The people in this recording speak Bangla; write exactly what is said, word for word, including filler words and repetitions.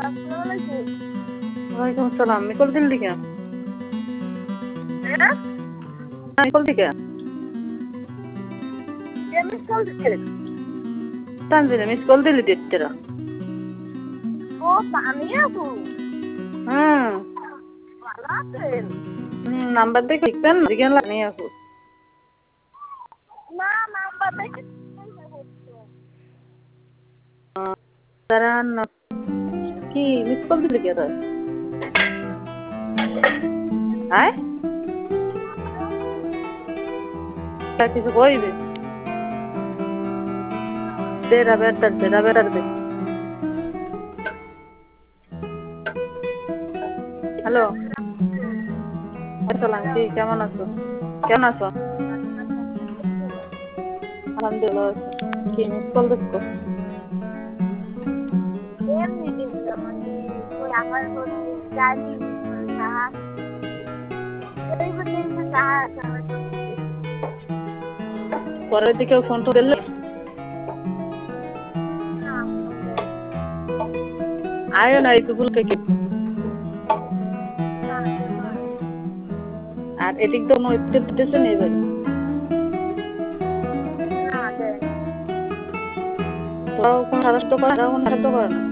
ওয়ালাইকুম আসসালাম। মিকল দিল্লি কে? হ্যাঁ? মিকল দিকে? কে মিস কল দিচ্ছে? তানজিলে মিস কল দিলি দিতেরা। ও তানিয়া আপু। হুম। ভালো আছেন? হুম, নাম্বার দেখে লিখবেন দিকে লাগনি আপু। না নাম্বার দেখে দাঁড়ান কি মিস কল দিলি কে তোর? আয় তা কিছু কইবি? দে রাবেটার দে রাবেটার দে। হ্যালো। আসসালাম, কি কেমন আছো? কেমন আছো? আলহামদুলিল্লাহ। কি মিস কল দেখো? এমনি দিলাম মানে ওই আমার হচ্ছে জানি সাহা এই বলে সাহা পরের দিকে ফোন তো দিলে আয় না একটু ভুল থেকে আর এদিক তো নয় দিতেছে নেই ভাই। তোরাও কোন সাহায্য করে না, কোন সাহায্য করে না।